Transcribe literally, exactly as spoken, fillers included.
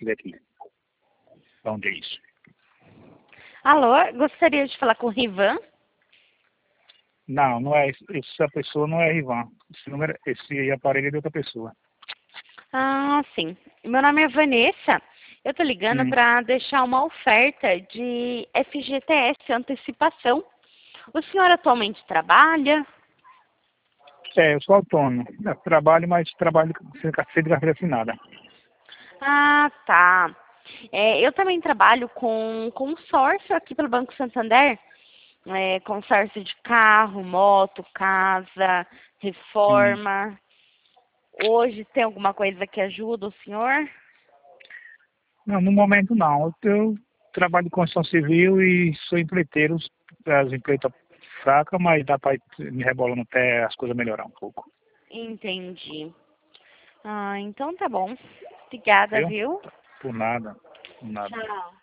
quiser aqui. Onde é isso? Alô, gostaria de falar com o Rivan. Não, não é. Essa pessoa não é Rivan. Esse, número, esse aparelho é de outra pessoa. Ah, sim. Meu nome é Vanessa. Eu tô ligando Hum. para deixar uma oferta de F G T S, antecipação. O senhor atualmente trabalha? É, eu sou autônomo. Eu trabalho, mas trabalho sem sem carteira assinada. Ah, tá. É, eu também trabalho com consórcio aqui pelo Banco Santander. É, consórcio de carro, moto, casa, Hum. reforma. Hoje tem alguma coisa que ajuda o senhor? Não, no momento não. Eu, eu trabalho com construção civil e sou empreiteiro. As empreitas fracas, mas dá para ir me rebolando até as coisas melhorar um pouco. Entendi. Ah, então tá bom. Obrigada, Viu? viu? Por nada. Por nada. Tchau.